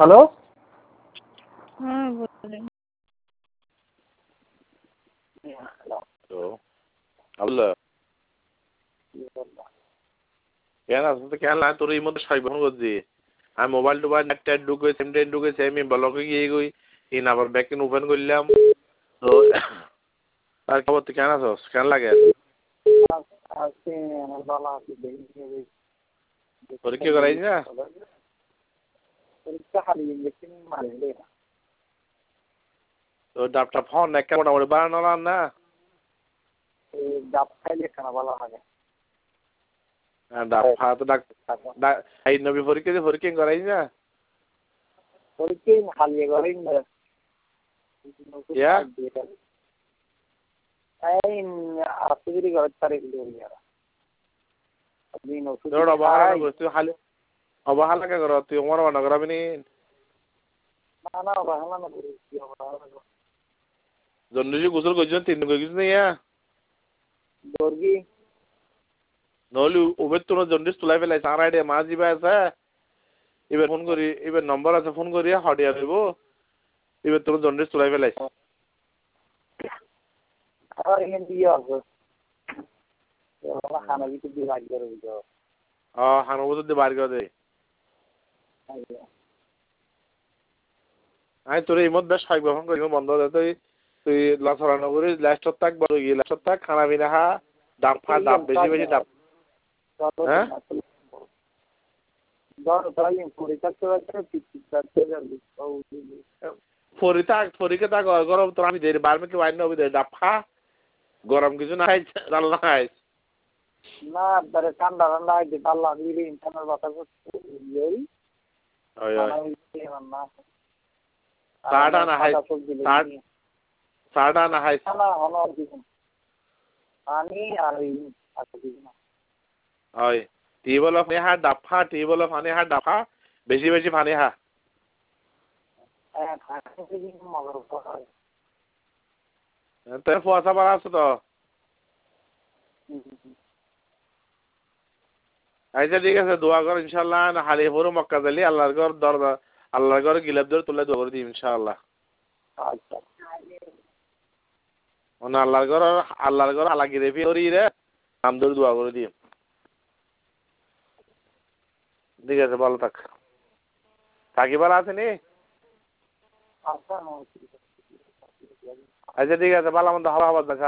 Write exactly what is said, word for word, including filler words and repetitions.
Hello. हाँ बोल रहे তো আল্লাহ কেন আসলে কেন না তোর এই মধ্যে সাইবার করছি আমি মোবাইল টোবাইল নেট টেট ঢুকে সিম টেট ঢুকেছে আমি ব্লকে গিয়ে গই এই নাম্বার ব্যাক ওপেন করলাম তো আর খবর তুই কেন আছস কেন লাগে আজকে আমার বালা আছে পরীক্ষা করাই না পরীক্ষা খালি ইঞ্জেকশন মারলে তো ডাবটা ফোন একটা মোটামুটি বাড়ানো না এই ডাব খাইলে কেন ভালো লাগে ডাব খা তো ডাক এই নবী পরীক্ষা দিয়ে পরীক্ষা করাই না পরীক্ষা খালি করেন না ইয়া এই আসিরি ঘর তারে দিলিয়া আপনি নতুন তোর অবহেলা করছিস খালি অবহেলা কে করো তুই আমার বানা করাবি নি না না অবহেলা না করি কি অবহেলা জন্ডিস গোসল করছিস তিন দিন কইছিস না ইয়া দর্গি নহলে ওবের তোর জন্ডিস তুলাই ফেলাই সার আইডিয়া মা জিবা আছে এবার ফোন করি এবার নম্বর আছে ফোন করিয়া হটিয়া দেব এবার তোর জন্ডিস তুলাই ফেলাই আর এখান দিয়ে আসবো খানা দিতে দিয়ে বাড়ি করে দিতে ও হানো বছর দিয়ে বার করে দে আমি তোর এই মধ্যে সাইক ফোন করি বন্ধ হয়ে তুই তুই লাসরানো করি লাস্টত থাক বড় গিয়ে লাস্টত থাক খানা পিনা খা ডাব খা ডাব বেশি বেশি ডাব হ্যাঁ ফরি থাক ফরিকে থাক গরম তোর আমি দেরি বার মিনিট ওয়াইন নবি দে ডাব খা গরম কিছু না খাইছ রান্না খাইছ না তারে ঠান্ডা ঠান্ডা হইতে পারলা দিলে ইন্টারনেট বাতাস এই ওই ওই না সাড়া না খাইছ সাড়া না খাইছ না হলো দিন পানি আর আছে না ওই টেবল অফ নেহা ডাব খা টেবল অফ আনে হা ডাব খা বেশি বেশি পানি খা হ্যাঁ খাইতে দিন মগর উপর হয় তোর ফুয়াশা বাড়া আছে তো আচ্ছা ঠিক আছে দোয়া কর ইনশাআল্লাহ না হালি পুরো মক্কা জালি আল্লাহর ঘর দরজা আল্লাহর ঘর গিলাপ ধরে তুলে দোয়া করে দিই ইনশাআল্লাহ আচ্ছা ওনা আল্লাহর ঘর আল্লাহর ঘর আল্লাহ গিরে ফিরি রে নাম ধরে দোয়া করে দিই ঠিক আছে ভালো থাক কাকি ভালো আছে নি আচ্ছা আচ্ছা ঠিক আছে ভালো মন্দ হাওয়া হাওয়া দেখা